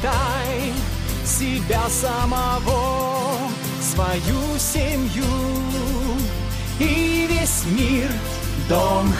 считай себя самого, свою семью и весь мир дом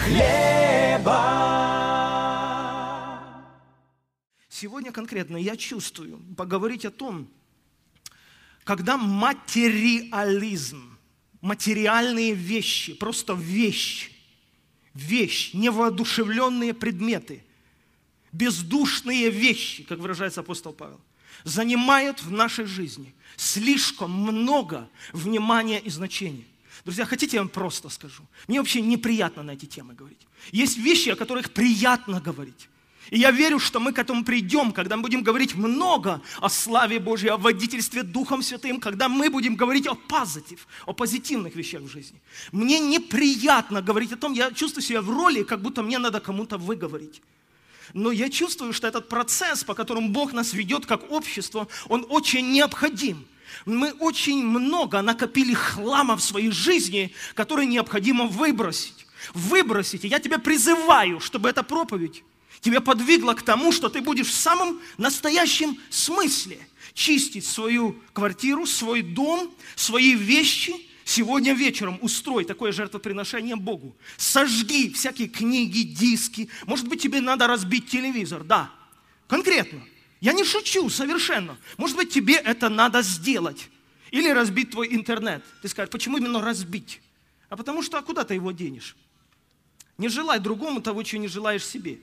хлеба. Сегодня конкретно я чувствую поговорить о том, когда материализм, материальные вещи, просто вещь, невоодушевленные предметы, бездушные вещи, как выражается апостол Павел, занимают в нашей жизни слишком много внимания и значения. Друзья, хотите, я вам просто скажу? Мне вообще неприятно на эти темы говорить. Есть вещи, о которых приятно говорить. И я верю, что мы к этому придем, когда мы будем говорить много о славе Божьей, о водительстве Духом Святым, когда мы будем говорить о позитивных вещах в жизни. Мне неприятно говорить о том, я чувствую себя в роли, как будто мне надо кому-то выговорить. Но я чувствую, что этот процесс, по которому Бог нас ведет как общество, он очень необходим. Мы очень много накопили хлама в своей жизни, который необходимо выбросить. Выбросить. И я тебя призываю, чтобы эта проповедь тебя подвигла к тому, что ты будешь в самом настоящем смысле чистить свою квартиру, свой дом, свои вещи. Сегодня вечером устрой такое жертвоприношение Богу. Сожги всякие книги, диски. Может быть, тебе надо разбить телевизор. Да, конкретно. Я не шучу совершенно. Может быть, тебе это надо сделать. Или разбить твой интернет. Ты скажешь, почему именно разбить? А потому что, а куда ты его денешь? Не желай другому того, чего не желаешь себе.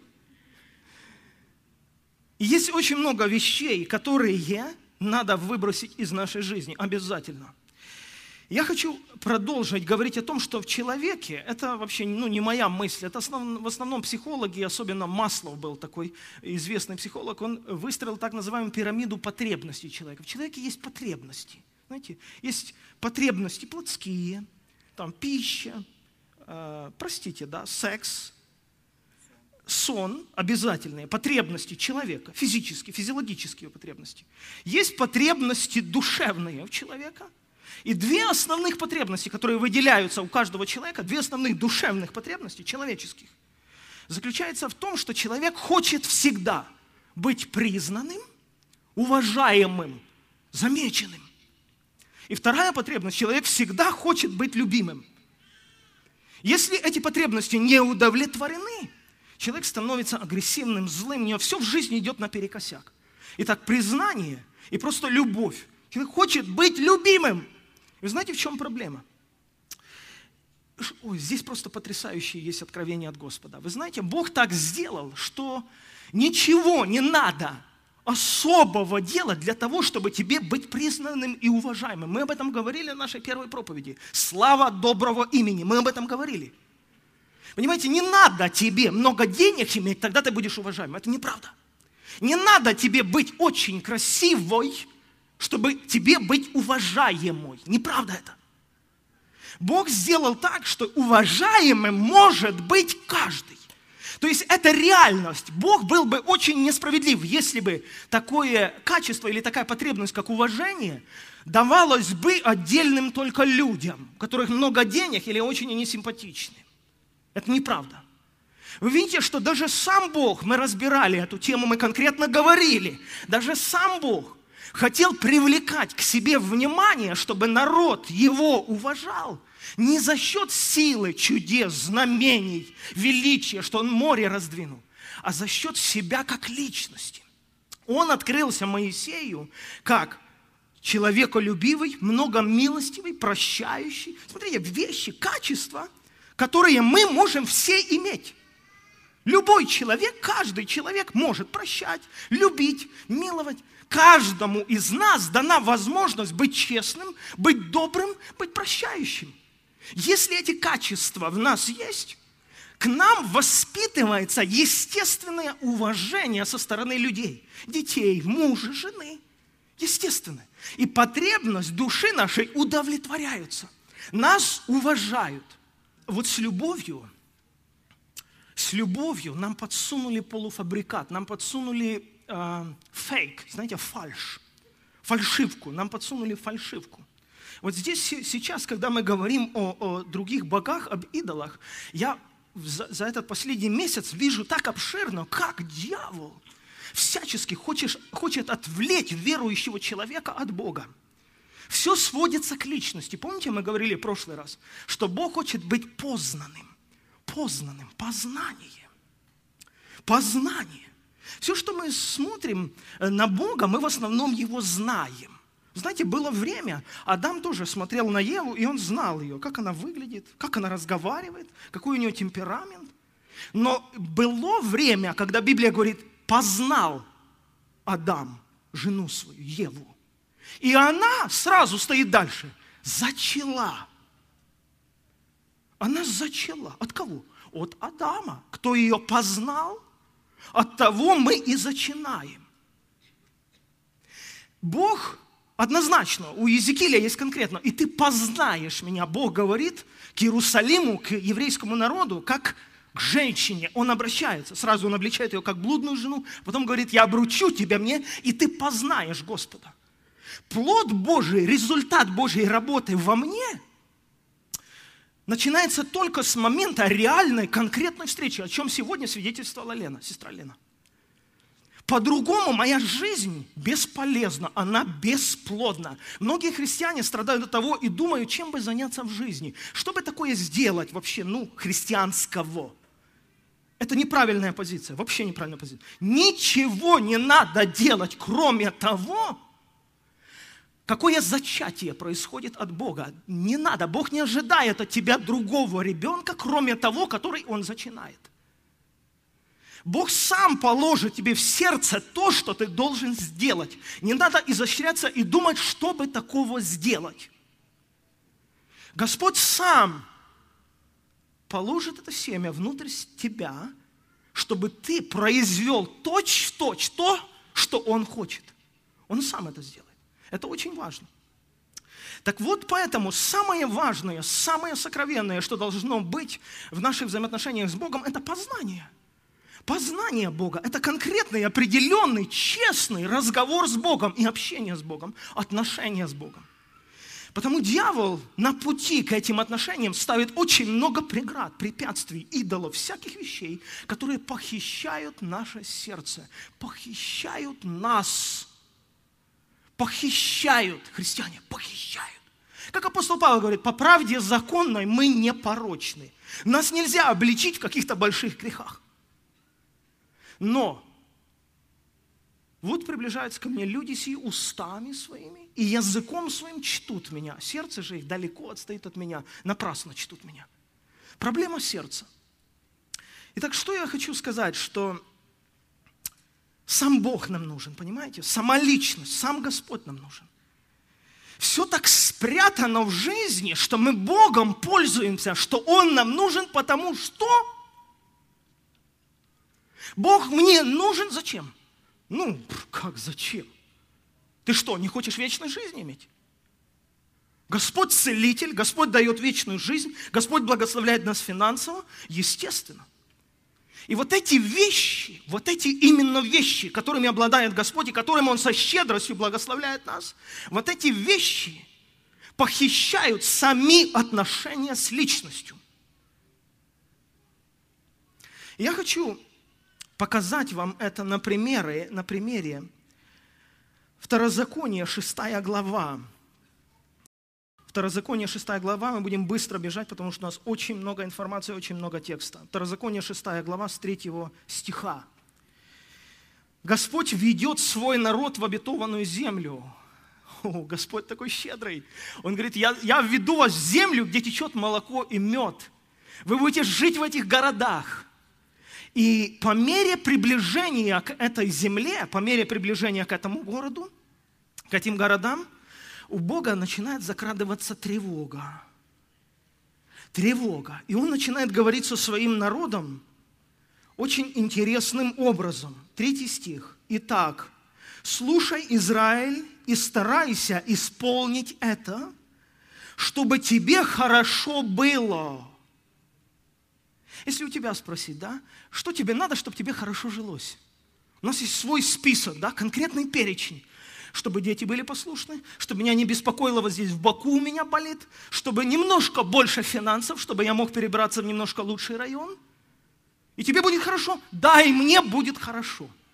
И есть очень много вещей, которые надо выбросить из нашей жизни. Обязательно. Я хочу продолжить говорить о том, что в человеке, это вообще не моя мысль, это в основном психологи, особенно Маслов был такой известный психолог, он выстроил так называемую пирамиду потребностей человека. В человеке есть потребности, знаете, есть потребности плотские, там пища, секс, сон, обязательные потребности человека, физиологические потребности. Есть потребности душевные у человека. И две основных потребности, которые выделяются у каждого человека, две основных душевных потребности, человеческих, заключается в том, что человек хочет всегда быть признанным, уважаемым, замеченным. И вторая потребность, человек всегда хочет быть любимым. Если эти потребности не удовлетворены, человек становится агрессивным, злым, у него все в жизни идет наперекосяк. Итак, признание и просто любовь. Человек хочет быть любимым. Вы знаете, в чем проблема? Здесь просто потрясающее есть откровение от Господа. Вы знаете, Бог так сделал, что ничего не надо особого делать для того, чтобы тебе быть признанным и уважаемым. Мы об этом говорили в нашей первой проповеди. Слава доброго имени. Мы об этом говорили. Понимаете, не надо тебе много денег иметь, тогда ты будешь уважаемым. Это неправда. Не надо тебе быть очень красивой, чтобы тебе быть уважаемой. Неправда это. Бог сделал так, что уважаемым может быть каждый. То есть это реальность. Бог был бы очень несправедлив, если бы такое качество или такая потребность, как уважение, давалось бы отдельным только людям, у которых много денег или очень они симпатичны. Это неправда. Вы видите, что даже сам Бог, мы разбирали эту тему, мы конкретно говорили, даже сам Бог хотел привлекать к себе внимание, чтобы народ его уважал. Не за счет силы, чудес, знамений, величия, что он море раздвинул, а за счет себя как личности. Он открылся Моисею как человеколюбивый, многомилостивый, прощающий. Смотрите, вещи, качества, которые мы можем все иметь. Любой человек, каждый человек может прощать, любить, миловать. Каждому из нас дана возможность быть честным, быть добрым, быть прощающим. Если эти качества в нас есть, к нам воспитывается естественное уважение со стороны людей, детей, мужа, жены. Естественно. И потребность души нашей удовлетворяются. Нас уважают. Вот с любовью нам подсунули полуфабрикат, нам подсунули фейк, знаете, фальшивку, нам подсунули фальшивку. Вот здесь сейчас, когда мы говорим о других богах, об идолах, я за этот последний месяц вижу так обширно, как дьявол всячески хочет отвлечь верующего человека от Бога. Все сводится к личности. Помните, мы говорили в прошлый раз, что Бог хочет быть познанным. Познание. Все, что мы смотрим на Бога, мы в основном Его знаем. Знаете, было время, Адам тоже смотрел на Еву, и он знал ее, как она выглядит, как она разговаривает, какой у нее темперамент. Но было время, когда Библия говорит, познал Адам жену свою, Еву. И она сразу стоит дальше. Зачала. Она зачала. От кого? От Адама. Кто ее познал, от того мы и зачинаем. Бог однозначно, у Иезекииля есть конкретно, и ты познаешь меня. Бог говорит к Иерусалиму, к еврейскому народу, как к женщине. Он обращается, сразу он обличает ее как блудную жену, потом говорит, я обручу тебя мне, и ты познаешь Господа. Плод Божий, результат Божьей работы во мне начинается только с момента реальной, конкретной встречи, о чем сегодня свидетельствовала Лена, сестра Лена. По-другому моя жизнь бесполезна, она бесплодна. Многие христиане страдают от того и думают, чем бы заняться в жизни. Что бы такое сделать вообще, христианского? Это неправильная позиция, вообще неправильная позиция. Ничего не надо делать, кроме того, какое зачатие происходит от Бога. Не надо, Бог не ожидает от тебя другого ребенка, кроме того, который Он зачинает. Бог сам положит тебе в сердце то, что ты должен сделать. Не надо изощряться и думать, что бы такого сделать. Господь сам положит это семя внутрь тебя, чтобы ты произвел точь-в-точь то, что Он хочет. Он сам это сделает. Это очень важно. Так вот, поэтому самое важное, самое сокровенное, что должно быть в наших взаимоотношениях с Богом, это познание. Познание Бога – это конкретный, определенный, честный разговор с Богом и общение с Богом, отношения с Богом. Потому дьявол на пути к этим отношениям ставит очень много преград, препятствий, идолов, всяких вещей, которые похищают наше сердце, похищают нас. Похищают, христиане, похищают. Как апостол Павел говорит, по правде законной мы непорочны. Нас нельзя обличить в каких-то больших грехах. Но вот приближаются ко мне люди сии устами своими и языком своим чтут меня. Сердце же их далеко отстоит от меня, напрасно чтут меня. Проблема сердца. Итак, что я хочу сказать, что сам Бог нам нужен, понимаете? Сама личность, сам Господь нам нужен. Все так спрятано в жизни, что мы Богом пользуемся, что Он нам нужен, потому что Бог мне нужен зачем? Как зачем? Ты что, не хочешь вечной жизни иметь? Господь целитель, Господь дает вечную жизнь, Господь благословляет нас финансово, естественно. И вот эти вещи, именно вещи, которыми обладает Господь и которыми Он со щедростью благословляет нас, вот эти вещи похищают сами отношения с личностью. Я хочу показать вам это на примере Второзакония, 6 глава. Второзаконие, 6 глава, мы будем быстро бежать, потому что у нас очень много информации, очень много текста. Второзаконие, 6 глава, с 3 стиха. Господь ведет свой народ в обетованную землю. Господь такой щедрый. Он говорит, я введу вас в землю, где течет молоко и мед. Вы будете жить в этих городах. И по мере приближения к этой земле, по мере приближения к этому городу, к этим городам, у Бога начинает закрадываться тревога. Тревога. И Он начинает говорить со своим народом очень интересным образом. 3 стих. Итак, слушай, Израиль, и старайся исполнить это, чтобы тебе хорошо было. Если у тебя спросить, что тебе надо, чтобы тебе хорошо жилось? У нас есть свой список, конкретный перечень. Чтобы дети были послушны, чтобы меня не беспокоило вот здесь в боку у меня болит, чтобы немножко больше финансов, чтобы я мог перебраться в немножко лучший район. И тебе будет хорошо? Да, и мне будет хорошо.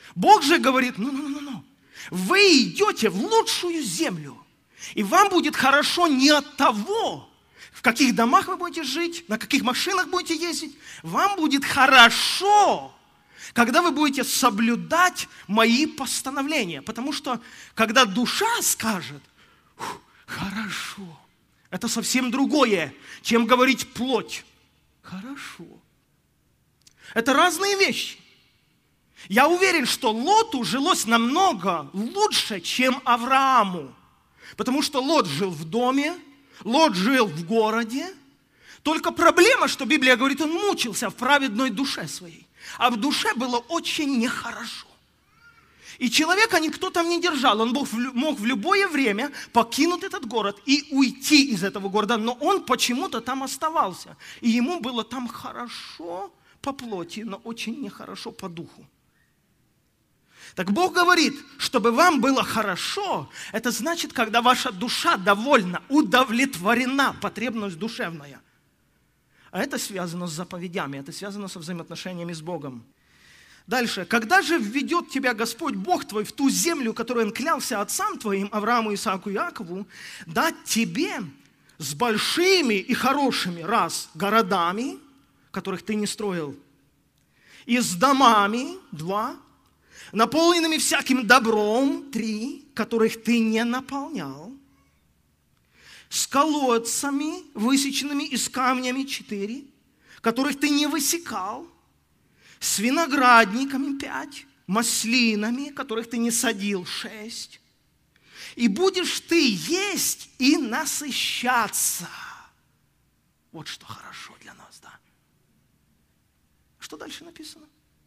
Бог же говорит, вы идете в лучшую землю, и вам будет хорошо не от того, в каких домах вы будете жить, на каких машинах будете ездить. Вам будет хорошо, когда вы будете соблюдать мои постановления. Потому что, когда душа скажет, хорошо, это совсем другое, чем говорить плоть. Хорошо. Это разные вещи. Я уверен, что Лоту жилось намного лучше, чем Аврааму. Потому что Лот жил в доме, Лот жил в городе. Только проблема, что Библия говорит, он мучился в праведной душе своей. А в душе было очень нехорошо. И человека никто там не держал. Он мог в любое время покинуть этот город и уйти из этого города. Но он почему-то там оставался. И ему было там хорошо по плоти, но очень нехорошо по духу. Так Бог говорит, чтобы вам было хорошо, это значит, когда ваша душа довольна, удовлетворена, потребность душевная. А это связано с заповедями, это связано со взаимоотношениями с Богом. Дальше. Когда же введет тебя Господь Бог твой в ту землю, которую Он клялся отцам твоим, Аврааму, Исааку и Иакову, дать тебе с большими и хорошими, городами, которых ты не строил, и с домами, 2, наполненными всяким добром, 3, которых ты не наполнял, с колодцами, высеченными из камнями, 4, которых ты не высекал, с виноградниками, 5, маслинами, которых ты не садил, 6. И будешь ты есть и насыщаться. Вот что хорошо для нас, да? Что дальше написано?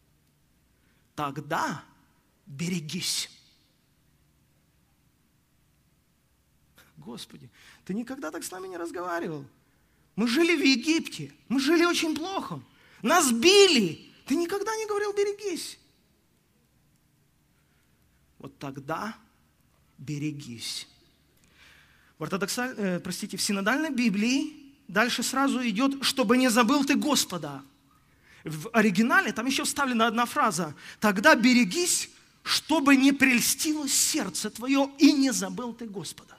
Тогда берегись. Господи, ты никогда так с нами не разговаривал. Мы жили в Египте, мы жили очень плохо. Нас били. Ты никогда не говорил берегись. Вот тогда берегись. В в синодальной Библии дальше сразу идет, чтобы не забыл ты Господа. В оригинале там еще вставлена одна фраза. Тогда берегись, чтобы не прельстилось сердце твое и не забыл ты Господа.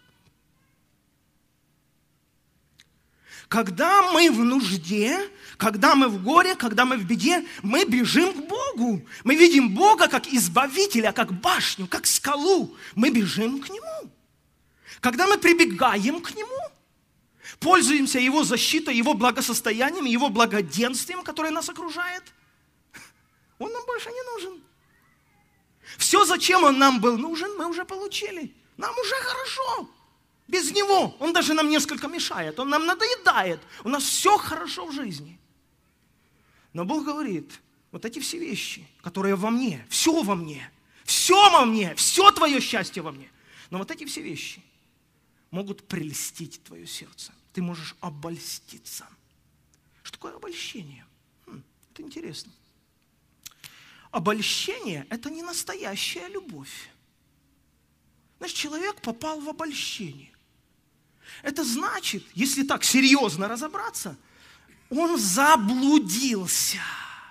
Когда мы в нужде, когда мы в горе, когда мы в беде, мы бежим к Богу. Мы видим Бога как избавителя, как башню, как скалу. Мы бежим к Нему. Когда мы прибегаем к Нему, пользуемся Его защитой, Его благосостоянием, Его благоденствием, которое нас окружает, Он нам больше не нужен. Все, зачем Он нам был нужен, мы уже получили. Нам уже хорошо. Без Него Он даже нам несколько мешает, Он нам надоедает. У нас все хорошо в жизни. Но Бог говорит, вот эти все вещи, которые во мне, все во мне, все твое счастье во мне. Но вот эти все вещи могут прельстить твое сердце. Ты можешь обольститься. Что такое обольщение? Это интересно. Обольщение – это не настоящая любовь. Значит, человек попал в обольщение. Это значит, если так серьезно разобраться, он заблудился.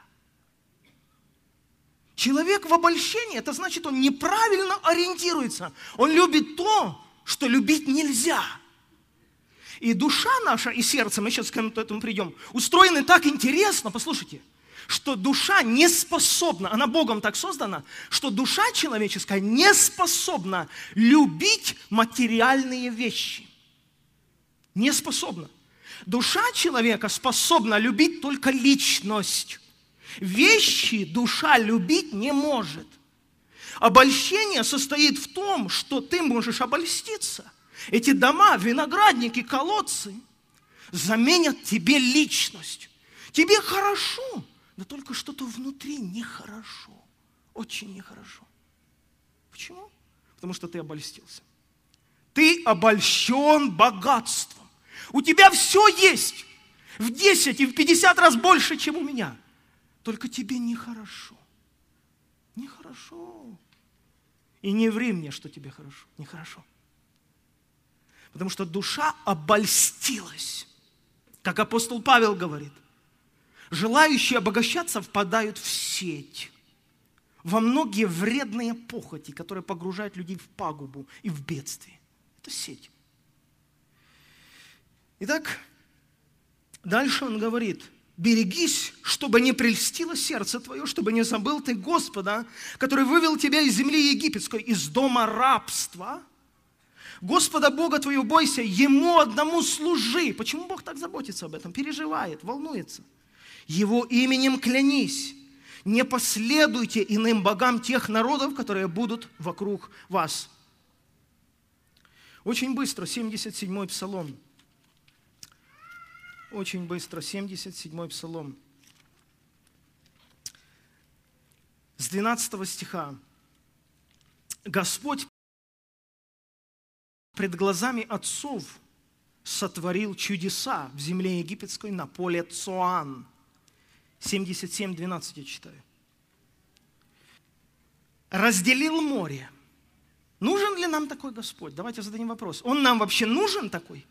Человек в обольщении, это значит, он неправильно ориентируется. Он любит то, что любить нельзя. И душа наша, и сердце, мы сейчас к этому придем, устроены так интересно, послушайте, что душа не способна, она Богом так создана, что душа человеческая не способна любить материальные вещи. Не способна. Душа человека способна любить только личность. Вещи душа любить не может. Обольщение состоит в том, что ты можешь обольститься. Эти дома, виноградники, колодцы заменят тебе личность. Тебе хорошо, да только что-то внутри нехорошо. Очень нехорошо. Почему? Потому что ты обольстился. Ты обольщен богатством. У тебя все есть. В 10 и в 50 раз больше, чем у меня. Только тебе нехорошо. Нехорошо. И не ври мне, что тебе хорошо. Нехорошо. Потому что душа обольстилась. Как апостол Павел говорит. Желающие обогащаться впадают в сеть. во многие вредные похоти, которые погружают людей в пагубу и в бедствие. Это сеть. Итак, дальше он говорит: берегись, чтобы не прельстило сердце твое, чтобы не забыл ты Господа, который вывел тебя из земли египетской, из дома рабства. Господа Бога твоего бойся, Ему одному служи. Почему Бог так заботится об этом? Переживает, волнуется. Его именем клянись. Не последуйте иным богам тех народов, которые будут вокруг вас. Очень быстро, 77-й псалом. Очень быстро, 77-й псалом. С 12 стиха. Господь пред глазами отцов сотворил чудеса в земле египетской на поле Цоан. 77:12 я читаю. Разделил море. Нужен ли нам такой Господь? Давайте зададим вопрос. Он нам вообще нужен такой?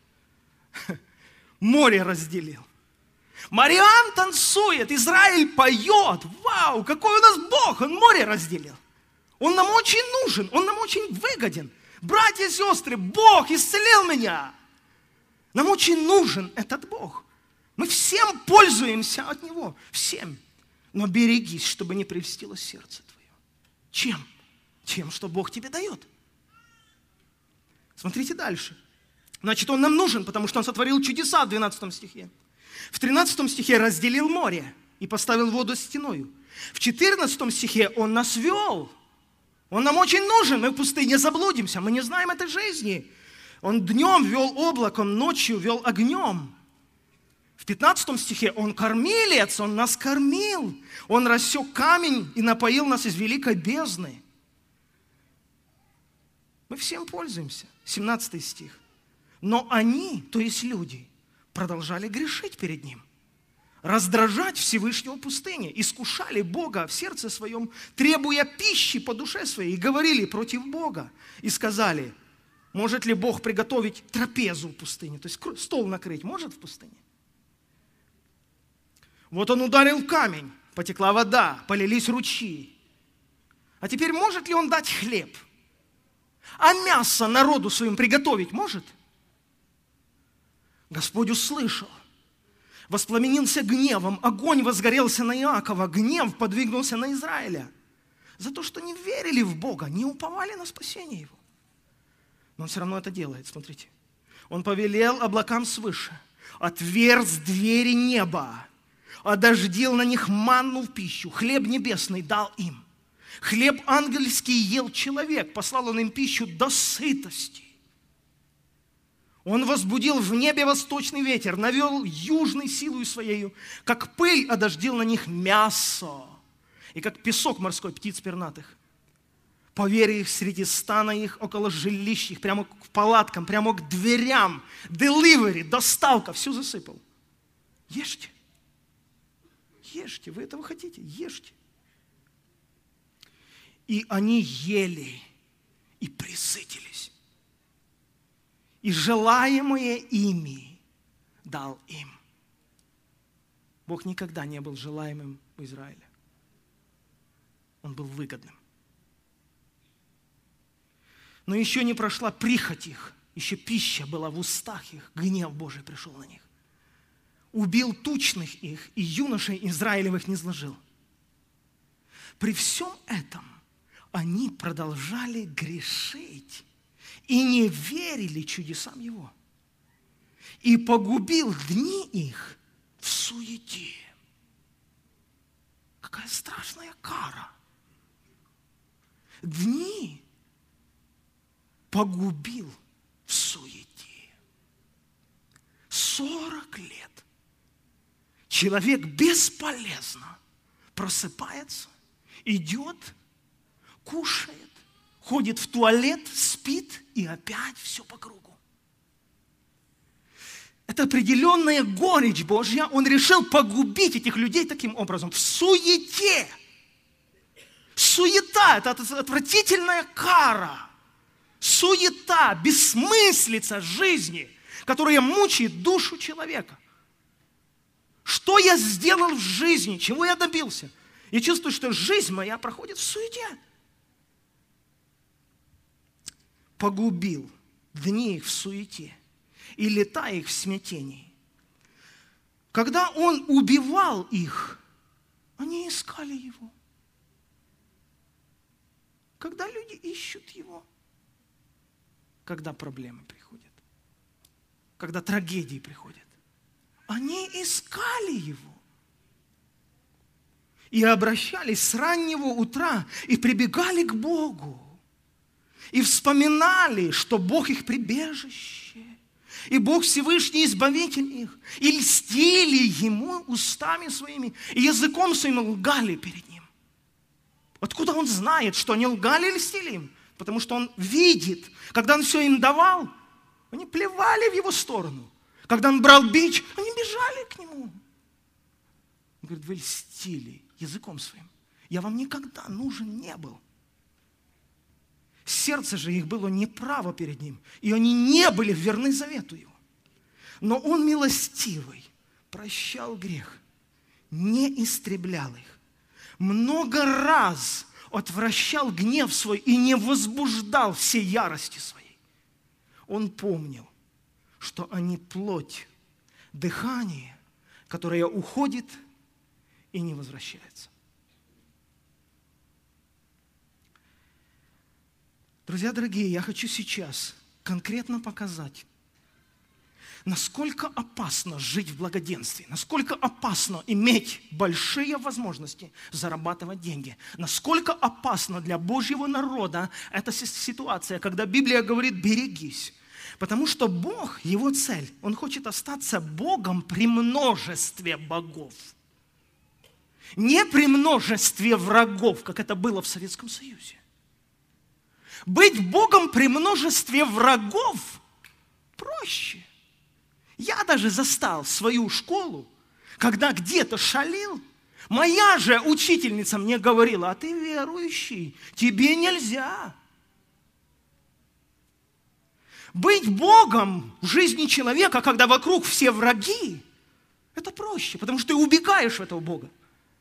Море разделил. Мариам танцует, Израиль поет. Вау, какой у нас Бог! Он море разделил. Он нам очень нужен, он нам очень выгоден. Братья и сестры, Бог исцелил меня. Нам очень нужен этот Бог. Мы всем пользуемся от Него. Всем. Но берегись, чтобы не прельстило сердце твое. Чем? Тем, что Бог тебе дает. Смотрите дальше. Значит, Он нам нужен, потому что Он сотворил чудеса в 12 стихе. В 13 стихе разделил море и поставил воду стеною. В 14 стихе Он нас вел. Он нам очень нужен. Мы в пустыне заблудимся. Мы не знаем этой жизни. Он днем вел облаком, ночью вел огнем. В 15 стихе Он кормилец, Он нас кормил. Он рассек камень и напоил нас из великой бездны. Мы всем пользуемся. 17 стих. Но они, то есть люди, продолжали грешить перед Ним, раздражать Всевышнего в пустыне, искушали Бога в сердце своем, требуя пищи по душе своей, и говорили против Бога. И сказали: может ли Бог приготовить трапезу в пустыне? То есть стол накрыть может в пустыне? Вот Он ударил в камень, потекла вода, полились ручьи. А теперь может ли Он дать хлеб? А мясо народу своим приготовить может? Господь услышал. Воспламенился гневом, огонь возгорелся на Иакова, гнев подвигнулся на Израиля. За то, что не верили в Бога, не уповали на спасение Его. Но Он все равно это делает, смотрите. Он повелел облакам свыше, отверз двери неба, одождил на них манну в пищу, хлеб небесный дал им. Хлеб ангельский ел человек, послал Он им пищу до сытости. Он возбудил в небе восточный ветер, навел южной силою своею, как пыль одождил на них мясо, и как песок морской птиц пернатых. По вере их среди стана их, около жилищ их, прямо к палаткам, прямо к дверям, деливери, доставка, все засыпал. Ешьте. Ешьте, вы этого хотите, ешьте. И они ели и пресытились. И желаемое ими дал им. Бог никогда не был желаемым у Израиля. Он был выгодным. Но еще не прошла прихоть их, еще пища была в устах их, гнев Божий пришел на них. Убил тучных их, и юношей Израилевых не сложил. При всем этом они продолжали грешить и не верили чудесам Его. И погубил дни их в суете. Какая страшная кара. Дни погубил в суете. 40 лет человек бесполезно просыпается, идет, кушает, ходит в туалет, спит, и опять все по кругу. Это определенная горечь Божья. Он решил погубить этих людей таким образом, в суете. Суета – это отвратительная кара. Суета, бессмыслица жизни, которая мучает душу человека. Что я сделал в жизни? Чего я добился? Я чувствую, что жизнь моя проходит в суете. Погубил дни их в суете и лета их в смятении. Когда он убивал их, они искали его. Когда люди ищут его, когда проблемы приходят, когда трагедии приходят, они искали его. И обращались с раннего утра и прибегали к Богу. И вспоминали, что Бог их прибежище. И Бог Всевышний избавитель их. И льстили Ему устами своими. И языком своим лгали перед Ним. Откуда Он знает, что они лгали и льстили им? Потому что Он видит. Когда Он все им давал, они плевали в Его сторону. Когда Он брал бич, они бежали к Нему. Он говорит, вы льстили языком своим. Я вам никогда нужен не был. Сердце же их было неправо перед Ним, и они не были верны завету Его. Но Он милостивый, прощал грех, не истреблял их. Много раз отвращал гнев свой и не возбуждал всей ярости своей. Он помнил, что они плоть, дыхание, которое уходит и не возвращается. Друзья дорогие, я хочу сейчас конкретно показать, насколько опасно жить в благоденствии, насколько опасно иметь большие возможности зарабатывать деньги, насколько опасно для Божьего народа эта ситуация, когда Библия говорит «берегись». Потому что Бог, Его цель, Он хочет остаться Богом при множестве богов. Не при множестве врагов, как это было в Советском Союзе. Быть Богом при множестве врагов проще. Я даже застал свою школу, когда где-то шалил. Моя же учительница мне говорила, а ты верующий, тебе нельзя. Быть Богом в жизни человека, когда вокруг все враги, это проще, потому что ты убегаешь в этого Бога.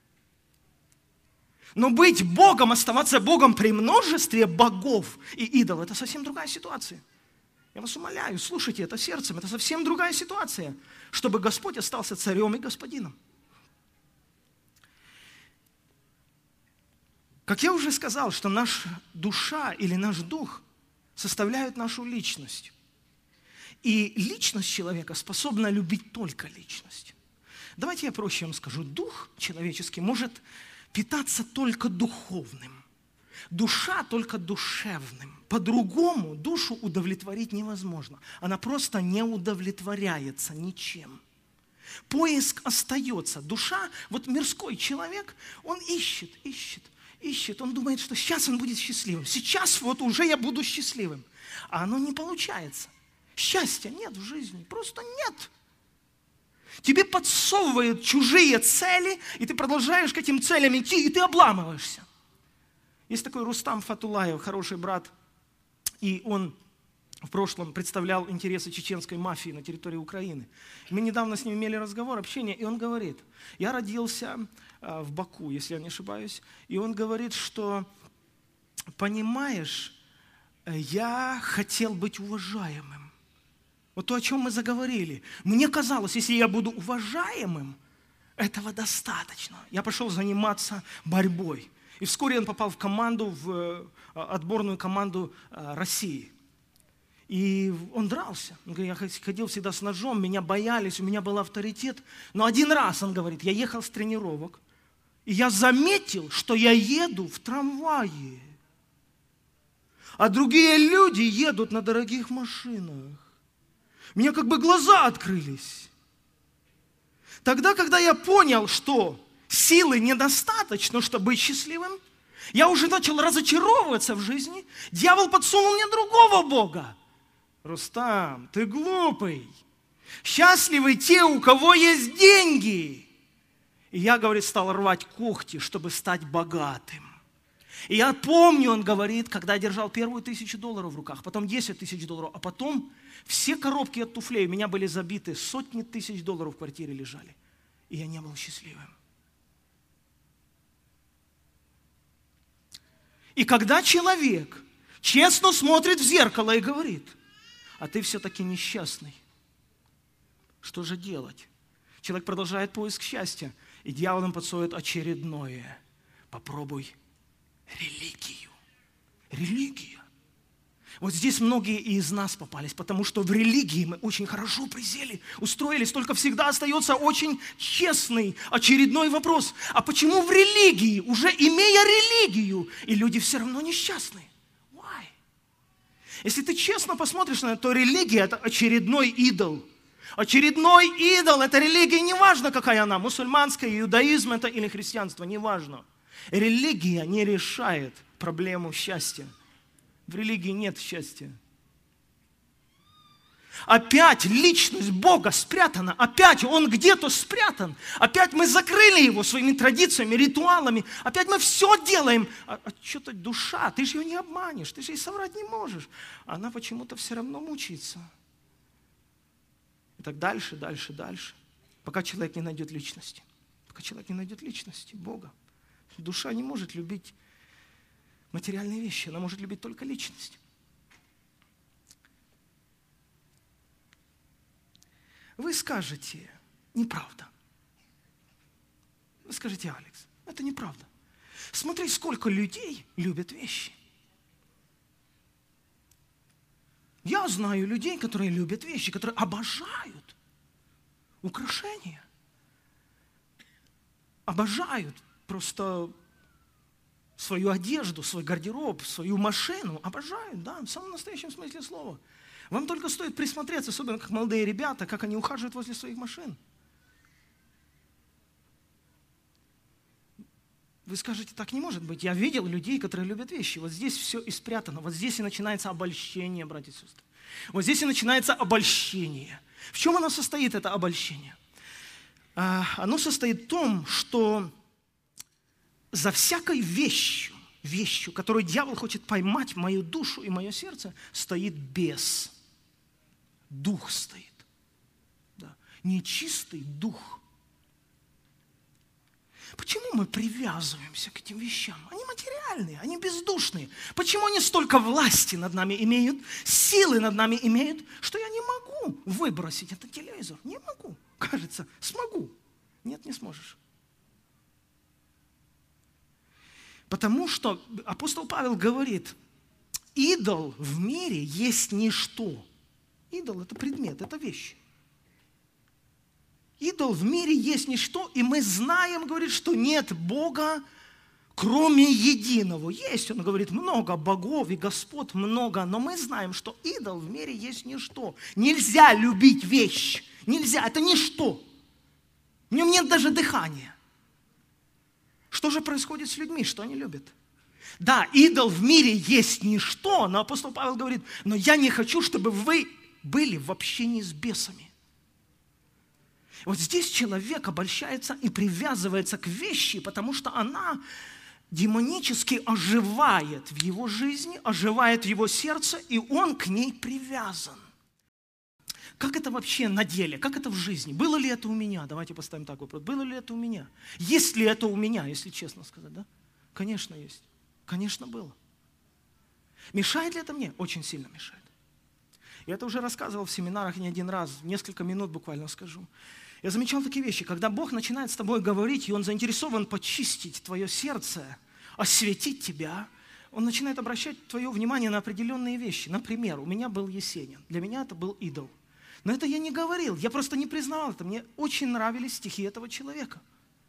Но быть Богом, оставаться Богом при множестве богов и идолов, это совсем другая ситуация. Я вас умоляю, слушайте это сердцем, это совсем другая ситуация, чтобы Господь остался царем и господином. Как я уже сказал, что наша душа или наш дух составляют нашу личность. И личность человека способна любить только личность. Давайте я проще вам скажу. Дух человеческий может питаться только духовным. Душа только душевным. По-другому душу удовлетворить невозможно. Она просто не удовлетворяется ничем. Поиск остается. Душа, вот мирской человек, он ищет. Он думает, что сейчас он будет счастливым. Сейчас вот уже я буду счастливым. А оно не получается. Счастья нет в жизни. Просто нет. Тебе подсовывают чужие цели, и ты продолжаешь к этим целям идти, и ты обламываешься. Есть такой Рустам Фатулаев, хороший брат, и он в прошлом представлял интересы чеченской мафии на территории Украины. Мы недавно с ним имели разговор, общение, и он говорит, я родился в Баку, если я не ошибаюсь, и он говорит, что, понимаешь, я хотел быть уважаемым. Вот то, о чем мы заговорили. Мне казалось, если я буду уважаемым, этого достаточно. Я пошел заниматься борьбой. И вскоре он попал в команду, в отборную команду России. И он дрался. Он говорит, я ходил всегда с ножом, меня боялись, у меня был авторитет. Но один раз, он говорит, я ехал с тренировок, и я заметил, что я еду в трамвае. А другие люди едут на дорогих машинах. У меня как бы глаза открылись. Тогда, когда я понял, что силы недостаточно, чтобы быть счастливым, я уже начал разочаровываться в жизни. Дьявол подсунул мне другого Бога. Рустам, ты глупый. Счастливы те, у кого есть деньги. И я, говорит, стал рвать когти, чтобы стать богатым. И я помню, он говорит, когда я держал первую $1000 в руках, потом $10 000, а потом все коробки от туфлей у меня были забиты, сотни тысяч долларов в квартире лежали. И я не был счастливым. И когда человек честно смотрит в зеркало и говорит, а ты все-таки несчастный, что же делать? Человек продолжает поиск счастья, и дьявол им подсовывает очередное. Попробуй религию. Религия. Вот здесь многие из нас попались, потому что в религии мы очень хорошо присели, устроились, только всегда остается очень честный очередной вопрос. А почему в религии, уже имея религию, и люди все равно несчастны? Why? Если ты честно посмотришь на это, то религия – это очередной идол. Очередной идол – это религия, неважно, какая она, мусульманская, иудаизм это или христианство, неважно. Религия не решает проблему счастья. В религии нет счастья. Опять личность Бога спрятана, опять Он где-то спрятан, опять мы закрыли Его своими традициями, ритуалами, опять мы все делаем. А что-то душа, ты же ее не обманешь, ты же ей соврать не можешь. Она почему-то все равно мучается. И так дальше, дальше, дальше, пока человек не найдет личности. Пока человек не найдет личности, Бога. Душа не может любить материальные вещи, она может любить только личность. Вы скажете, неправда. Вы скажете, Алекс, это неправда. Смотри, сколько людей любят вещи. Я знаю людей, которые любят вещи, которые обожают украшения. Обожают просто свою одежду, свой гардероб, свою машину. Обожают, да, в самом настоящем смысле слова. Вам только стоит присмотреться, особенно как молодые ребята, как они ухаживают возле своих машин. Вы скажете, так не может быть. Я видел людей, которые любят вещи. Вот здесь все и спрятано. Вот здесь и начинается обольщение, братья и сестры. Вот здесь и начинается обольщение. В чем оно состоит, это обольщение? Оно состоит в том, что за всякой вещью, которую дьявол хочет поймать в мою душу и мое сердце, стоит бес. Дух стоит. Да. Нечистый дух. Почему мы привязываемся к этим вещам? Они материальные, они бездушные. Почему они столько власти над нами имеют, силы над нами имеют, что я не могу выбросить этот телевизор? Не могу. Кажется, смогу. Нет, не сможешь. Потому что апостол Павел говорит, идол в мире есть ничто. Идол – это предмет, это вещь. Идол в мире есть ничто, и мы знаем, говорит, что нет Бога, кроме единого. Есть, он говорит, много богов и господ много, но мы знаем, что идол в мире есть ничто. Нельзя любить вещь, нельзя, это ничто. В нем нет даже дыхания. Что же происходит с людьми, что они любят? Да, идол в мире есть ничто, но апостол Павел говорит, но я не хочу, чтобы вы были в общении с бесами. Вот здесь человек обольщается и привязывается к вещи, потому что она демонически оживает в его жизни, оживает в его сердце, и он к ней привязан. Как это вообще на деле? Как это в жизни? Было ли это у меня? Давайте поставим так вопрос. Было ли это у меня? Есть ли это у меня, если честно сказать, да? Конечно, есть. Конечно, было. Мешает ли это мне? Очень сильно мешает. Я это уже рассказывал в семинарах не один раз, несколько минут буквально скажу. Я замечал такие вещи, когда Бог начинает с тобой говорить, и Он заинтересован почистить твое сердце, осветить тебя, Он начинает обращать твое внимание на определенные вещи. Например, у меня был Есенин, для меня это был идол. Но это я не говорил, я просто не признавал это. Мне очень нравились стихи этого человека.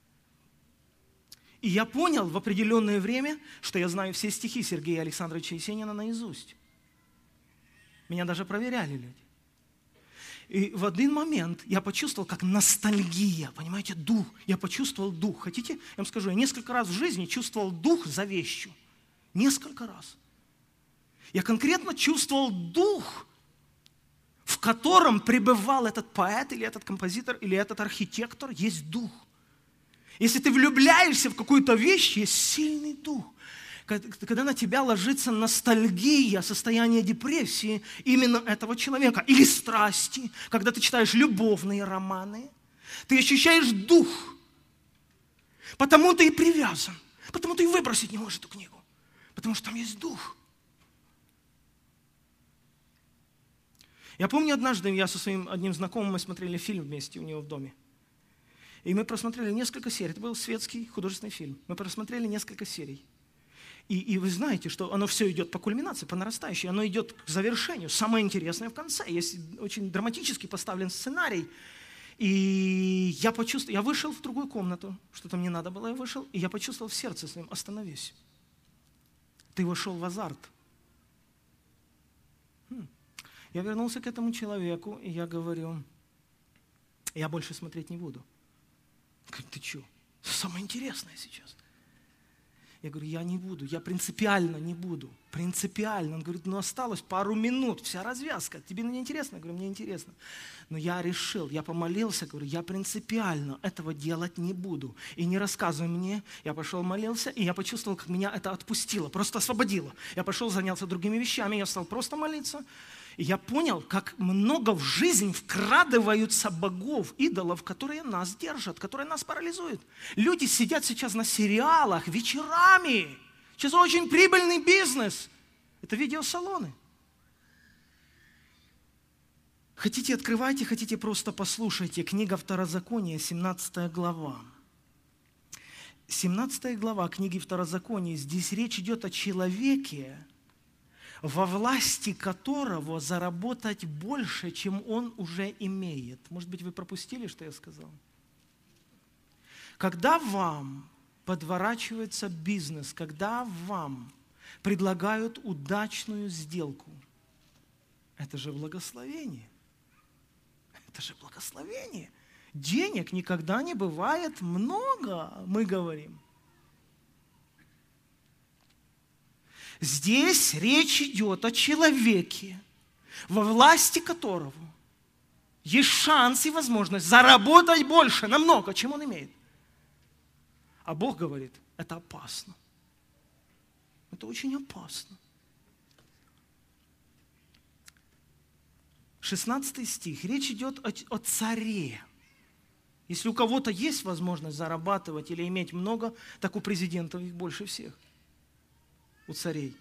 И я понял в определенное время, что я знаю все стихи Сергея Александровича Есенина наизусть. Меня даже проверяли люди. И в один момент я почувствовал, как ностальгия, понимаете, дух. Я почувствовал дух. Хотите, я вам скажу, я несколько раз в жизни чувствовал дух за вещью. Несколько раз. Я конкретно чувствовал дух, в котором пребывал этот поэт, или этот композитор, или этот архитектор. Есть дух. Если ты влюбляешься в какую-то вещь, есть сильный дух. Когда на тебя ложится ностальгия, состояние депрессии именно этого человека. Или страсти, когда ты читаешь любовные романы, ты ощущаешь дух. Потому ты и привязан. Потому ты и выбросить не можешь эту книгу. Потому что там есть Дух. Я помню, однажды я со своим одним знакомым, мы смотрели фильм вместе у него в доме. И мы просмотрели несколько серий. Это был светский художественный фильм. Мы просмотрели несколько серий. И вы знаете, что оно все идет по кульминации, по нарастающей. Оно идет к завершению. Самое интересное в конце. Есть очень драматически поставлен сценарий. И я почувствовал, я вышел в другую комнату, что-то мне надо было, я вышел, и я почувствовал в сердце своем: остановись. Ты вошел в азарт. Я вернулся к этому человеку, и я говорю: я больше смотреть не буду. Он говорит: ты что? Самое интересное сейчас. Я говорю: я не буду, я принципиально не буду. Принципиально. Он говорит: ну осталось пару минут, вся развязка. Тебе не интересно? Я говорю: мне интересно. Но я решил, я помолился, говорю: я принципиально этого делать не буду. И не рассказывай мне. Я пошел молился, и я почувствовал, как меня это отпустило, просто освободило. Я пошел, занялся другими вещами, я стал просто молиться. И я понял, как много в жизнь вкрадываются богов, идолов, которые нас держат, которые нас парализуют. Люди сидят сейчас на сериалах вечерами. Сейчас очень прибыльный бизнес. Это видеосалоны. Хотите, открывайте, хотите, просто послушайте. Книга Второзакония, 17 глава. 17 глава книги Второзакония. Здесь речь идет о человеке, во власти которого заработать больше, чем он уже имеет. Может быть, вы пропустили, что я сказал? Когда вам подворачивается бизнес, когда вам предлагают удачную сделку, это же благословение. Это же благословение. Денег никогда не бывает много, мы говорим. Здесь речь идет о человеке, во власти которого есть шанс и возможность заработать больше, намного, чем он имеет. А Бог говорит: это опасно. Это очень опасно. 16 стих. Речь идет о царе. Если у кого-то есть возможность зарабатывать или иметь много, так у президентов их больше всех. У царей.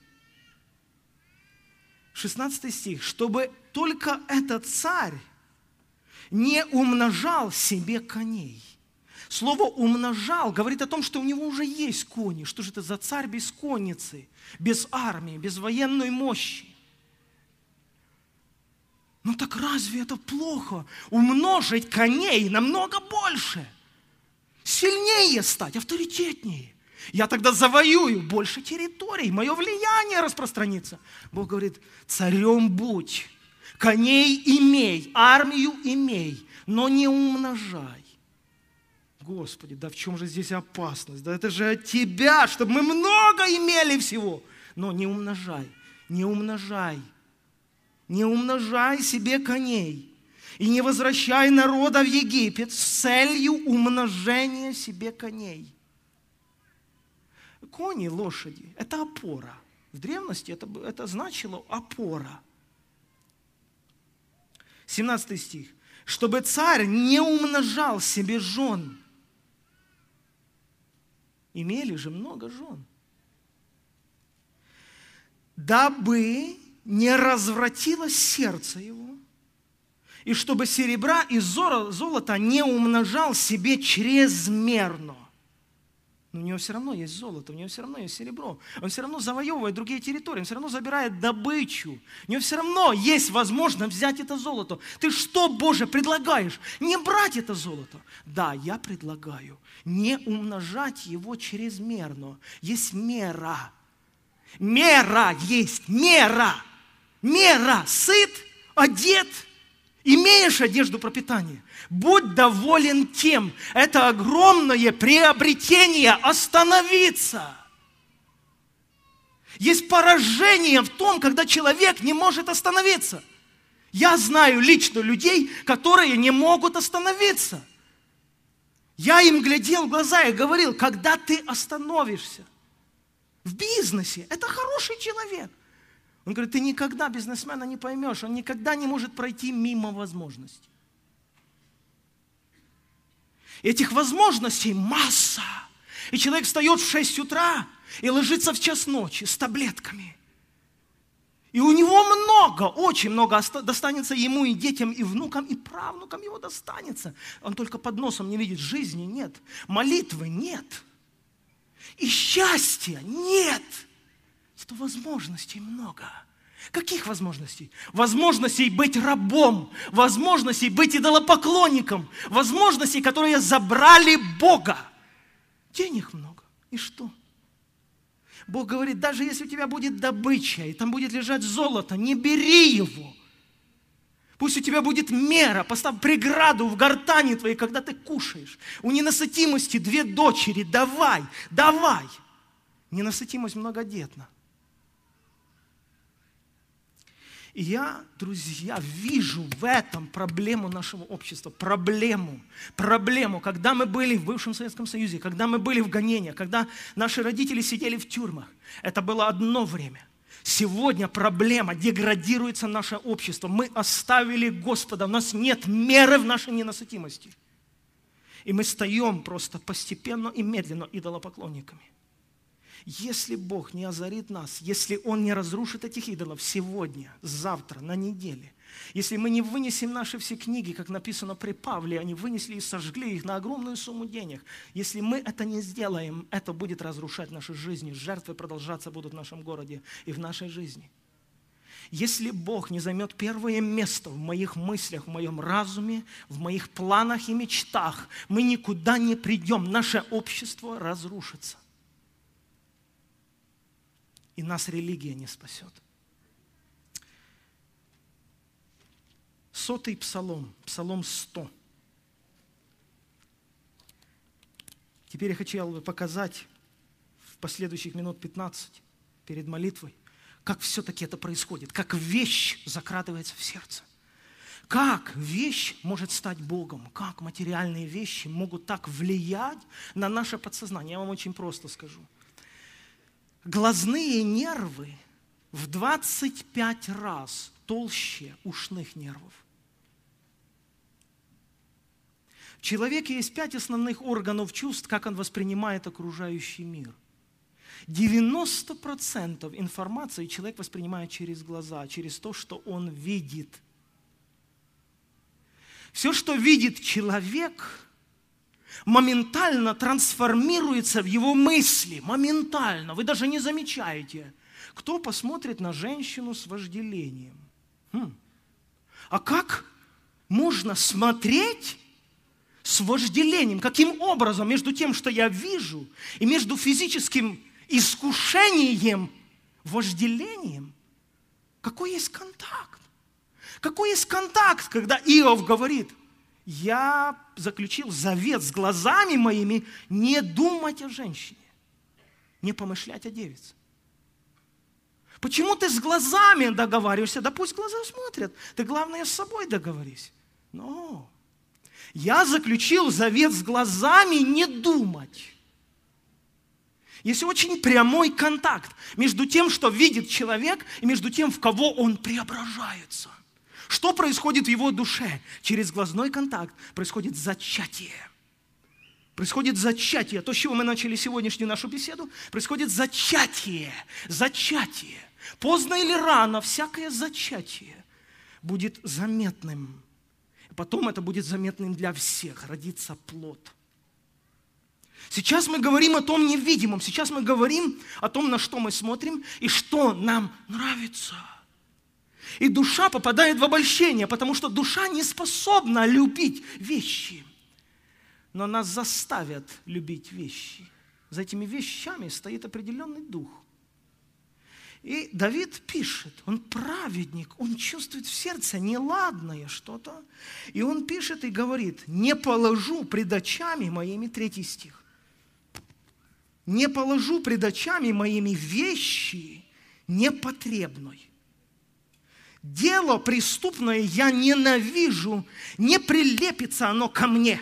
16 стих. Чтобы только этот царь не умножал себе коней. Слово «умножал» говорит о том, что у него уже есть кони. Что же это за царь без конницы, без армии, без военной мощи? Ну так разве это плохо? Умножить коней намного больше. Сильнее стать, авторитетнее. Я тогда завоюю больше территорий, мое влияние распространится. Бог говорит: царем будь, коней имей, армию имей, но не умножай. Господи, да в чем же здесь опасность? Да это же от Тебя, чтобы мы много имели всего. Но не умножай, не умножай. Не умножай себе коней и не возвращай народа в Египет с целью умножения себе коней. Кони, лошади – это опора. В древности это значило опора. 17 стих. Чтобы царь не умножал себе жен. Имели же много жен. Дабы не развратилось сердце его, и чтобы серебра и золота не умножал себе чрезмерно. Но у него все равно есть золото, у него все равно есть серебро. Он все равно завоевывает другие территории, он все равно забирает добычу. У него все равно есть возможность взять это золото. Ты что, Боже, предлагаешь? Не брать это золото. Да, я предлагаю не умножать его чрезмерно. Есть мера. Мера есть, мера. Мера. Сыт, одет, имеешь одежду пропитания. Будь доволен тем. Это огромное приобретение остановиться. Есть поражение в том, когда человек не может остановиться. Я знаю лично людей, которые не могут остановиться. Я им глядел в глаза и говорил: когда ты остановишься в бизнесе, это хороший человек. Он говорит: ты никогда бизнесмена не поймешь, он никогда не может пройти мимо возможностей. Этих возможностей масса. И человек встает в 6 утра, и ложится в час ночи с таблетками. И у него много, очень много достанется ему и детям, и внукам, и правнукам его достанется. Он только под носом не видит, жизни нет, молитвы нет, и счастья нет. Зато возможностей много. Каких возможностей? Возможностей быть рабом, возможностей быть идолопоклонником, возможностей, которые забрали Бога. Денег много. И что? Бог говорит, даже если у тебя будет добыча, и там будет лежать золото, не бери его. Пусть у тебя будет мера, поставь преграду в гортани твоей, когда ты кушаешь. У ненасытимости 2 дочери, давай. Ненасытимость многодетна. И я, друзья, вижу в этом проблему нашего общества, проблему, когда мы были в бывшем Советском Союзе, когда мы были в гонениях, когда наши родители сидели в тюрьмах. Это было одно время. Сегодня проблема, деградируется наше общество. Мы оставили Господа, у нас нет меры в нашей ненасытимости. И мы стаем просто постепенно и медленно идолопоклонниками. Если Бог не озарит нас, если Он не разрушит этих идолов сегодня, завтра, на неделе, если мы не вынесем наши все книги, как написано при Павле, они вынесли и сожгли их на огромную сумму денег, если мы это не сделаем, это будет разрушать наши жизни, жертвы продолжаться будут в нашем городе и в нашей жизни. Если Бог не займет первое место в моих мыслях, в моем разуме, в моих планах и мечтах, мы никуда не придем, наше общество разрушится. И нас религия не спасет. 100-й псалом, псалом 100. Теперь я хотел показать в последующих минут 15 перед молитвой, как все-таки это происходит, как вещь закрадывается в сердце. Как вещь может стать Богом, как материальные вещи могут так влиять на наше подсознание. Я вам очень просто скажу. Глазные нервы в 25 раз толще ушных нервов. В человеке есть 5 основных органов чувств, как он воспринимает окружающий мир. 90% информации человек воспринимает через глаза, через то, что он видит. Все, что видит человек, моментально трансформируется в его мысли. Моментально. Вы даже не замечаете. Кто посмотрит на женщину с вожделением? А как можно смотреть с вожделением? Каким образом между тем, что я вижу, и между физическим искушением, вожделением? Какой есть контакт? Какой есть контакт, когда Иов говорит: я заключил завет с глазами моими не думать о женщине, не помышлять о девице. Почему ты с глазами договариваешься? Да пусть глаза смотрят. Ты, главное, с собой договорись. Но я заключил завет с глазами не думать. Есть очень прямой контакт между тем, что видит человек, и между тем, в кого он преображается. Что происходит в его душе? Через глазной контакт происходит зачатие. Происходит зачатие. То, с чего мы начали сегодняшнюю нашу беседу, происходит зачатие. Зачатие. Поздно или рано всякое зачатие будет заметным. Потом это будет заметным для всех. Родится плод. Сейчас мы говорим о том невидимом. Сейчас мы говорим о том, на что мы смотрим и что нам нравится. И душа попадает в обольщение, потому что душа не способна любить вещи. Но нас заставят любить вещи. За этими вещами стоит определенный дух. И Давид пишет, он праведник, он чувствует в сердце неладное что-то. И он пишет и говорит: не положу пред очами моими, 3 стих. Не положу пред очами моими вещи непотребной. Дело преступное я ненавижу, не прилепится оно ко мне.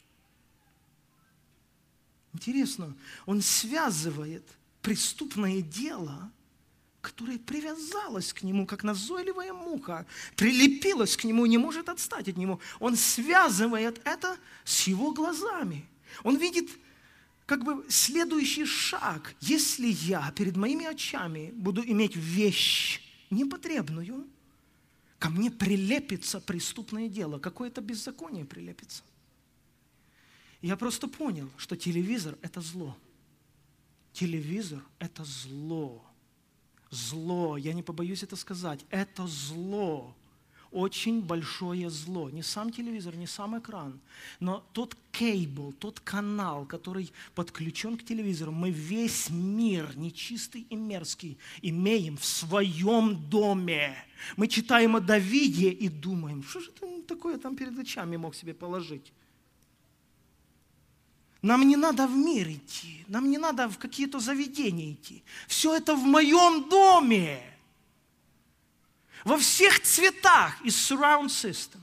Интересно, он связывает преступное дело, которое привязалось к нему, как назойливая муха, прилепилось к нему и не может отстать от него. Он связывает это с его глазами. Он видит как бы следующий шаг, если я перед моими очами буду иметь вещь непотребную, ко мне прилепится преступное дело, какое-то беззаконие прилепится. Я просто понял, что телевизор – это зло. Телевизор – это зло. Зло, я не побоюсь это сказать, это зло. Очень большое зло. Не сам телевизор, не сам экран, но тот кейбл, тот канал, который подключен к телевизору, мы весь мир, нечистый и мерзкий, имеем в своем доме. Мы читаем о Давиде и думаем, что же ты такое там перед очами мог себе положить? Нам не надо в мир идти, нам не надо в какие-то заведения идти. Все это в моем доме. Во всех цветах из surround system.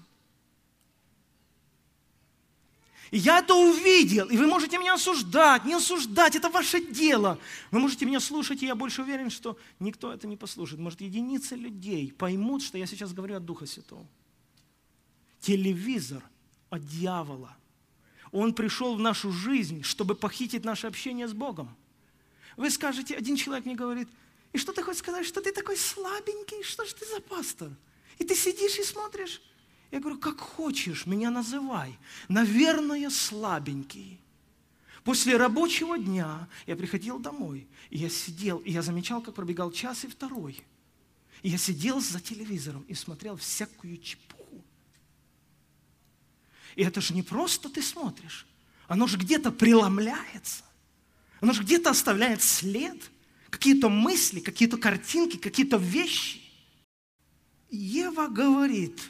И я это увидел, и вы можете меня осуждать, не осуждать, это ваше дело. Вы можете меня слушать, и я больше уверен, что никто это не послушает. Может, единицы людей поймут, что я сейчас говорю от Духа Святого. Телевизор от дьявола. Он пришел в нашу жизнь, чтобы похитить наше общение с Богом. Вы скажете, один человек мне говорит, и что ты хочешь сказать, что ты такой слабенький, что же ты за пастор? И ты сидишь и смотришь. Я говорю, как хочешь, меня называй. Наверное, слабенький. После рабочего дня я приходил домой, и я сидел, и я замечал, как пробегал час и второй. И я сидел за телевизором и смотрел всякую чепуху. И это же не просто ты смотришь, оно же где-то преломляется, оно же где-то оставляет след. Какие-то мысли, какие-то картинки, какие-то вещи. Ева говорит,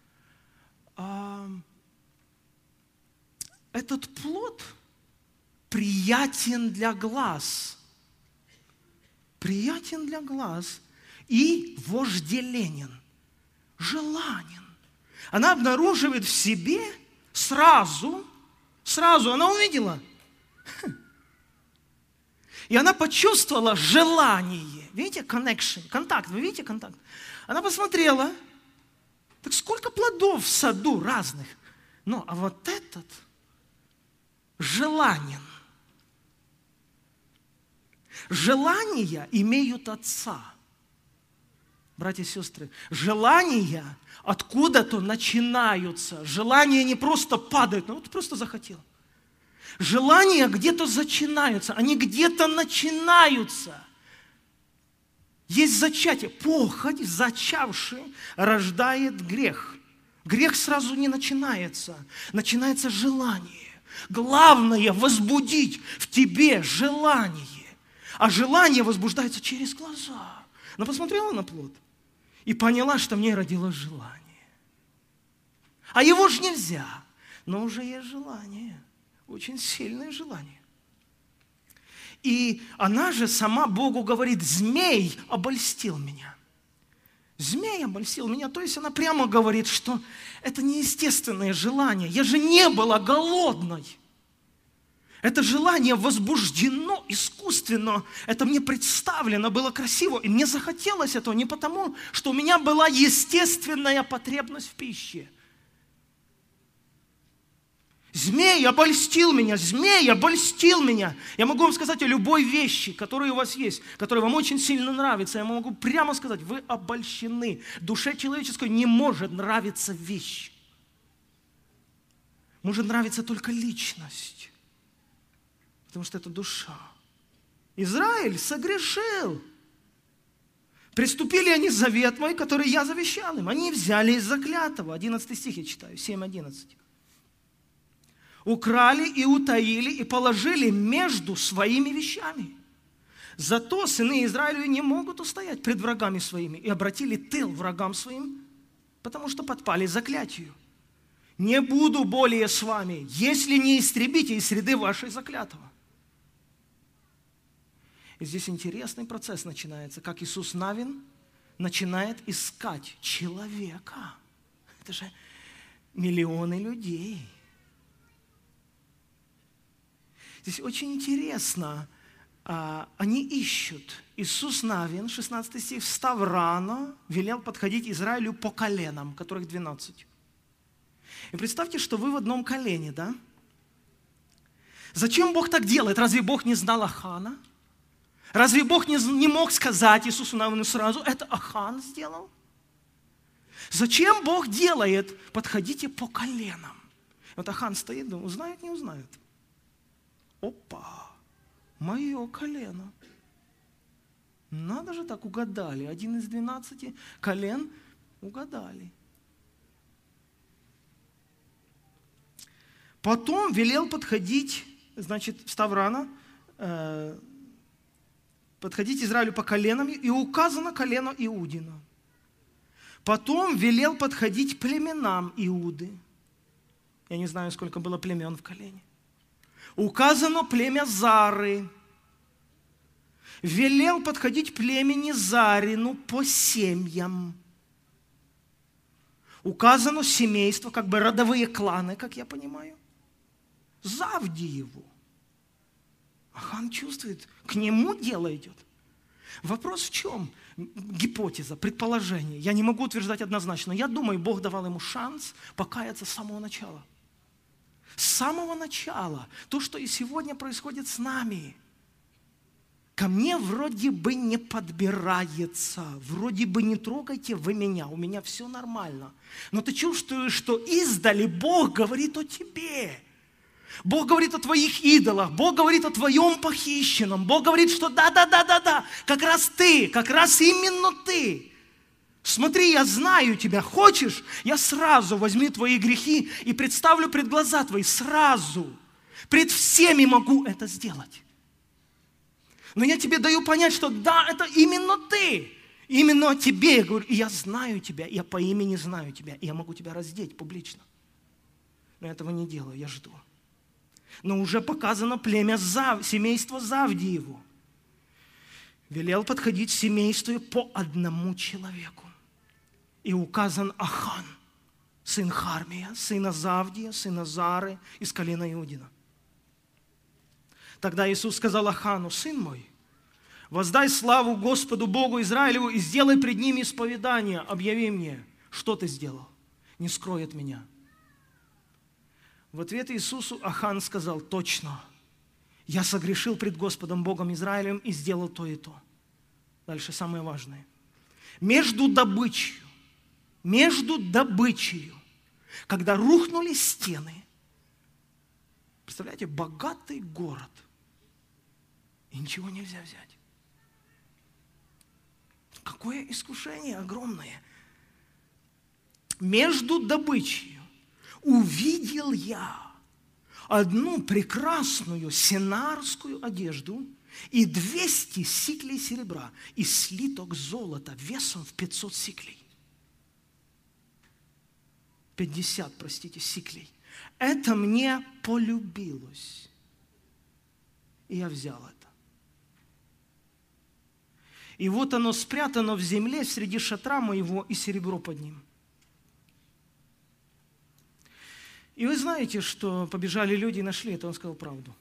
этот плод приятен для глаз. Приятен для глаз и вожделенен, желанен. Она обнаруживает в себе сразу она увидела. И она почувствовала желание. Видите, connection, контакт. Вы видите контакт? Она посмотрела. Так сколько плодов в саду разных. Ну, а вот этот желанен. Желания имеют отца. Братья и сестры, желания откуда-то начинаются. Желания не просто падают, ну вот просто захотел. Желания где-то начинаются, они где-то начинаются. Есть зачатие. Похоть, зачавший, рождает грех. Грех сразу не начинается. Начинается желание. Главное – возбудить в тебе желание. А желание возбуждается через глаза. Она посмотрела на плод и поняла, что в ней родилось желание. А его же нельзя, но уже есть желание. Очень сильное желание. И она же сама Богу говорит, змей обольстил меня. Змей обольстил меня. То есть она прямо говорит, что это неестественное желание. Я же не была голодной. Это желание возбуждено искусственно. Это мне представлено, было красиво. И мне захотелось этого не потому, что у меня была естественная потребность в пище. Змей обольстил меня, змей обольстил меня. Я могу вам сказать о любой вещи, которые у вас есть, которые вам очень сильно нравятся. Я могу прямо сказать, вы обольщены. Душе человеческой не может нравиться вещь. Может нравиться только личность. Потому что это душа. Израиль согрешил. Приступили они завет мой, который я завещал им. Они взяли из заклятого. 11 стих я читаю, 7:11. Украли и утаили, и положили между своими вещами. Зато сыны Израилевы не могут устоять пред врагами своими и обратили тыл врагам своим, потому что подпали заклятию. Не буду более с вами, если не истребите из среды вашей заклятого. И здесь интересный процесс начинается, как Иисус Навин начинает искать человека. Это же миллионы людей. Здесь очень интересно, они ищут. Иисус Навин, 16 стих, встав рано, велел подходить Израилю по коленам, которых 12. И представьте, что вы в одном колене, да? Зачем Бог так делает? Разве Бог не знал Ахана? Разве Бог не мог сказать Иисусу Навину сразу, это Ахан сделал? Зачем Бог делает? Подходите по коленам. Вот Ахан стоит, думает, узнает, не узнает. Опа, мое колено. Надо же так, угадали. 1 из 12 колен угадали. Потом велел подходить, значит, встав рано, подходить Израилю по коленам, и указано колено Иудина. Потом велел подходить племенам Иуды. Я не знаю, сколько было племен в колене. Указано племя Зары. Велел подходить племени Зарину по семьям. Указано семейство, как бы родовые кланы, как я понимаю. Завдиеву. Ахан чувствует, к нему дело идет. Вопрос в чем? Гипотеза, предположение. Я не могу утверждать однозначно. Я думаю, Бог давал ему шанс покаяться с самого начала. С самого начала. То, что и сегодня происходит с нами. Ко мне вроде бы не подбирается. Вроде бы не трогайте вы меня. У меня все нормально. Но ты чувствуешь, что издали Бог говорит о тебе. Бог говорит о твоих идолах, Бог говорит о твоем похищенном, Бог говорит, что да, как раз ты, как раз именно ты. Смотри, я знаю тебя, хочешь, я сразу возьму твои грехи и представлю пред глаза твои, сразу, пред всеми могу это сделать. Но я тебе даю понять, что да, это именно ты, именно о тебе я говорю, и я знаю тебя, я по имени знаю тебя, и я могу тебя раздеть публично. Но я этого не делаю, я жду. Но уже показано племя семейство Завдиеву. Велел подходить семейству по одному человеку. И указан Ахан, сын Хармия, сына Завдия, сына Зары, из колена Иудина. Тогда Иисус сказал Ахану, сын мой, воздай славу Господу Богу Израилеву и сделай пред ним исповедание. Объяви мне, что ты сделал, не скрой от меня. В ответ Иисусу Ахан сказал, точно, я согрешил пред Господом Богом Израилем и сделал то и то. Дальше самое важное. Между добычей, когда рухнули стены, представляете, богатый город, и ничего нельзя взять. Какое искушение огромное. Между добычей увидел я одну прекрасную сенарскую одежду и 200 сиклей серебра и слиток золота весом в 500 сиклей. 50, сиклей. Это мне полюбилось. И я взял это. И вот оно спрятано в земле среди шатра моего и серебро под ним. И вы знаете, что побежали люди и нашли это, он сказал правду.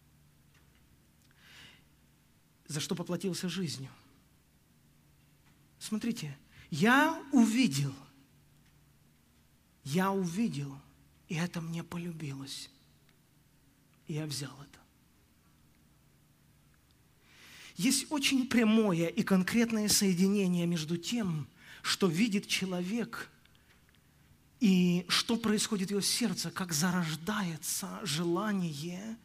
За что поплатился жизнью. Смотрите, я увидел, и это мне полюбилось. И я взял это. Есть очень прямое и конкретное соединение между тем, что видит человек, и что происходит в его сердце, как зарождается желание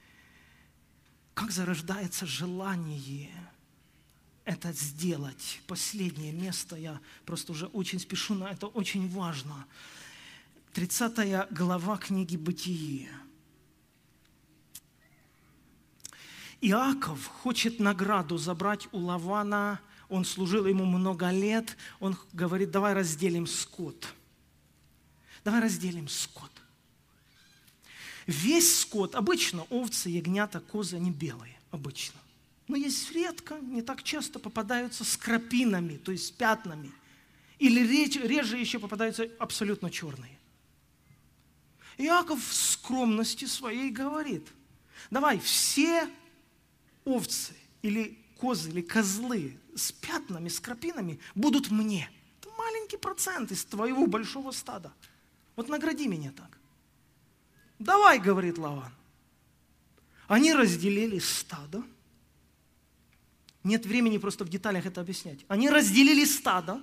это сделать. Последнее место, я просто уже очень спешу, но это очень важно. 30 глава книги Бытие. Иаков хочет награду забрать у Лавана, он служил ему много лет, он говорит, давай разделим скот. Весь скот, обычно овцы, ягнята, козы, они белые, обычно. Но есть редко, не так часто попадаются с крапинами, то есть с пятнами. Или реже еще попадаются абсолютно черные. Иаков в скромности своей говорит, давай все овцы или козы, или козлы с пятнами, с крапинами будут мне. Это маленький процент из твоего большого стада. Вот награди меня так. Давай, говорит Лаван. Они разделили стадо. Нет времени просто в деталях это объяснять. Они разделили стадо.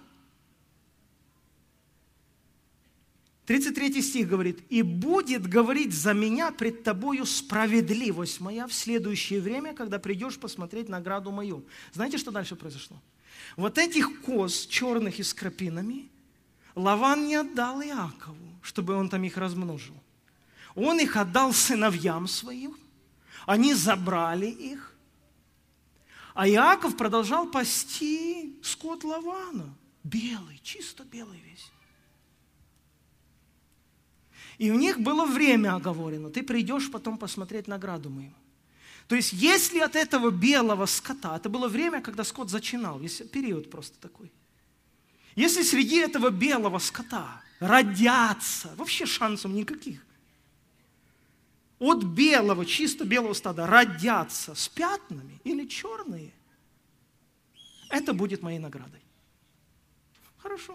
33 стих говорит: «И будет говорить за меня пред тобою справедливость моя в следующее время, когда придешь посмотреть награду мою». Знаете, что дальше произошло? Вот этих коз, черных и с крапинами, Лаван не отдал Иакову, чтобы он там их размножил. Он их отдал сыновьям своим, они забрали их, а Иаков продолжал пасти скот Лавана, белый, чисто белый весь. И у них было время оговорено: ты придешь потом посмотреть награду мою. То есть, если от этого белого скота, это было время, когда скот зачинал, есть период просто такой. Если среди этого белого скота родятся, вообще шансов никаких, от белого, чисто белого стада родятся с пятнами или черные, это будет моей наградой. Хорошо.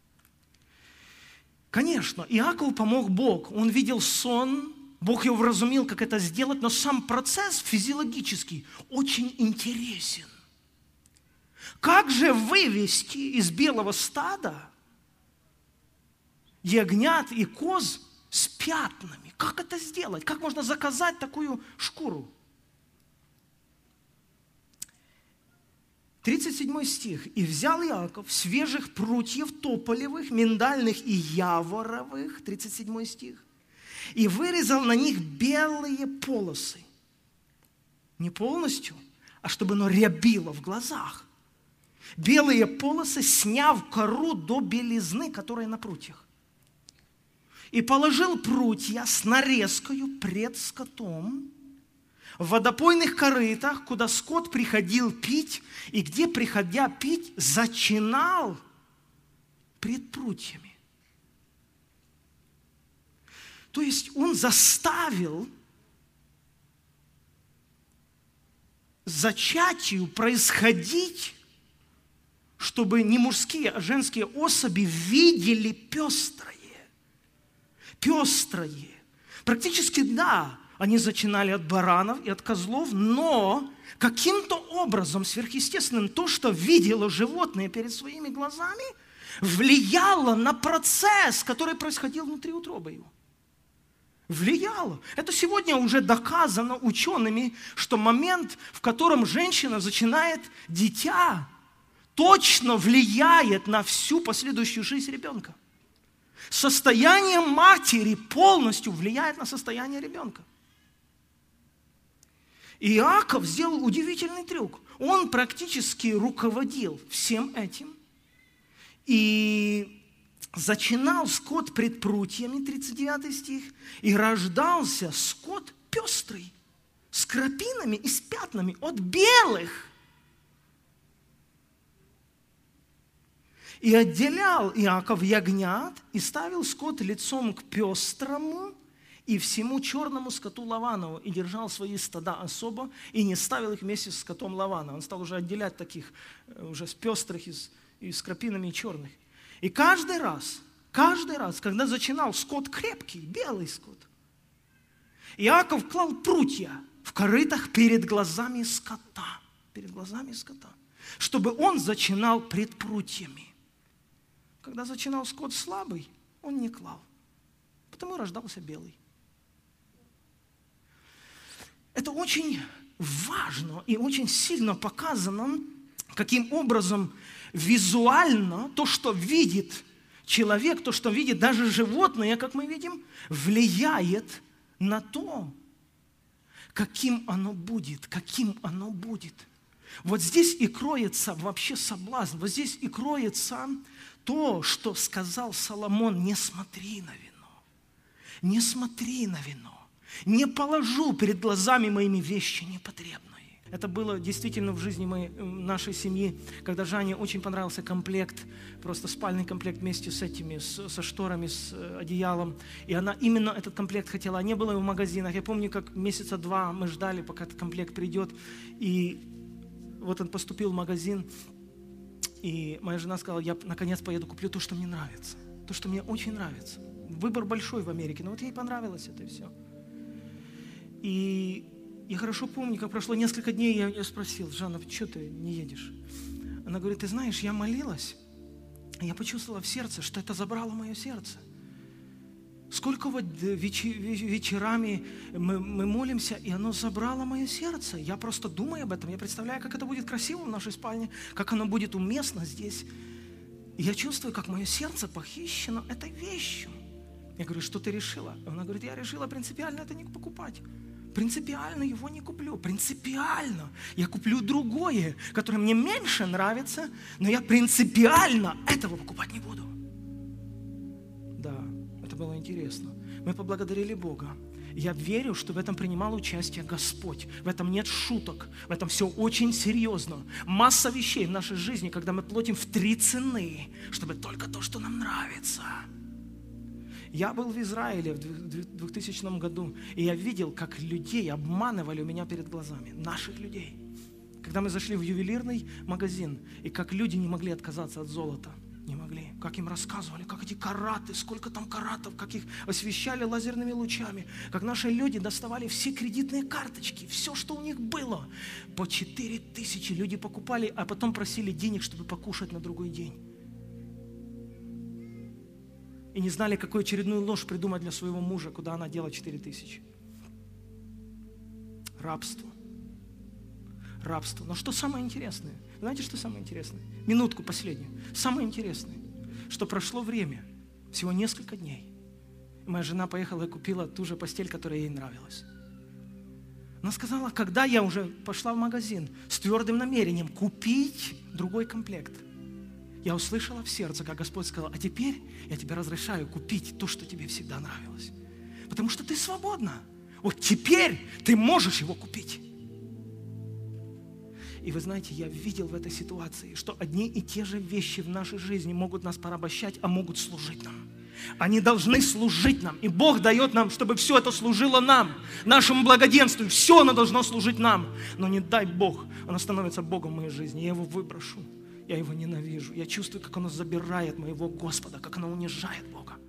Конечно, Иакову помог Бог. Он видел сон, Бог его вразумил, как это сделать, но сам процесс физиологический очень интересен. Как же вывести из белого стада ягнят и коз с пятнами? Как это сделать? Как можно заказать такую шкуру? 37 стих. «И взял Иаков свежих прутьев тополевых, миндальных и яворовых», 37 стих, «и вырезал на них белые полосы». Не полностью, а чтобы оно рябило в глазах. Белые полосы, сняв кору до белизны, которая на прутьях. «И положил прутья с нарезкою пред скотом в водопойных корытах, куда скот приходил пить, и где, приходя пить, зачинал пред прутьями». То есть он заставил зачатию происходить, чтобы не мужские, а женские особи видели пестрое. Пестрое. Практически да, они зачинали от баранов и от козлов, но каким-то образом сверхъестественным то, что видело животное перед своими глазами, влияло на процесс, который происходил внутри утробы его. Влияло. Это сегодня уже доказано учеными, что момент, в котором женщина зачинает дитя, точно влияет на всю последующую жизнь ребенка. Состояние матери полностью влияет на состояние ребенка. Иаков сделал удивительный трюк. Он практически руководил всем этим и зачинал скот пред прутьями, 39 стих, и рождался скот пестрый, с крапинами и с пятнами от белых. И отделял Иаков ягнят и ставил скот лицом к пестрому и всему черному скоту Лаванову, и держал свои стада особо, и не ставил их вместе с скотом Лавана. Он стал уже отделять таких, уже с пестрых и с крапинами и черных. И каждый раз, когда зачинал скот крепкий, белый скот, Иаков клал прутья в корытах перед глазами скота, чтобы он зачинал пред прутьями. Когда зачинал скот слабый, он не клал, потому и рождался белый. Это очень важно и очень сильно показано, каким образом визуально то, что видит человек, то, что видит даже животное, как мы видим, влияет на то, каким оно будет. Вот здесь и кроется вообще соблазн, вот здесь и кроется то, что сказал Соломон: не смотри на вино, не положу перед глазами моими вещи непотребные. Это было действительно в жизни нашей семьи, когда Жанне очень понравился комплект, просто спальный комплект вместе с этими, со шторами, с одеялом. И она именно этот комплект хотела, а не было его в магазинах. Я помню, как месяца 2 мы ждали, пока этот комплект придет. И вот он поступил в магазин, и моя жена сказала: я наконец поеду, куплю то, что мне нравится, то, что мне очень нравится. Выбор большой в Америке, но вот ей понравилось это и все. И я хорошо помню, как прошло несколько дней, я ее спросил: Жанна, что ты не едешь? Она говорит: ты знаешь, я молилась, и я почувствовала в сердце, что это забрало мое сердце. Сколько вот вечерами мы молимся, и оно забрало мое сердце. Я просто думаю об этом, я представляю, как это будет красиво в нашей спальне, как оно будет уместно здесь. И я чувствую, как мое сердце похищено этой вещью. Я говорю: что ты решила? Она говорит: я решила принципиально это не покупать. Принципиально его не куплю. Принципиально. Я куплю другое, которое мне меньше нравится, но я принципиально этого покупать не буду. Да, это было интересно. Мы поблагодарили Бога. Я верю, что в этом принимал участие Господь. В этом нет шуток. В этом все очень серьезно. Масса вещей в нашей жизни, когда мы платим в 3 цены, чтобы только то, что нам нравится. Я был в Израиле в 2000 году, и я видел, как людей обманывали у меня перед глазами, наших людей. Когда мы зашли в ювелирный магазин, и как люди не могли отказаться от золота, не могли, как им рассказывали, как эти караты, сколько там каратов, как их освещали лазерными лучами, как наши люди доставали все кредитные карточки, все, что у них было, по 4000 люди покупали, а потом просили денег, чтобы покушать на другой день. И не знали, какую очередную ложь придумать для своего мужа, куда она дела 4000. Рабство. Рабство. Но что самое интересное? Знаете, что самое интересное? Минутку последнюю. Самое интересное, что прошло время, всего несколько дней. И моя жена поехала и купила ту же постель, которая ей нравилась. Она сказала, когда я уже пошла в магазин с твердым намерением купить другой комплект, я услышала в сердце, как Господь сказал: а теперь я тебе разрешаю купить то, что тебе всегда нравилось. Потому что ты свободна. Вот теперь ты можешь его купить. И вы знаете, я видел в этой ситуации, что одни и те же вещи в нашей жизни могут нас порабощать, а могут служить нам. Они должны служить нам. И Бог дает нам, чтобы все это служило нам, нашему благоденствию. Все оно должно служить нам. Но не дай Бог, оно становится Богом в моей жизни. Я его выброшу. Я его ненавижу. Я чувствую, как оно забирает моего Господа, как оно унижает Бога.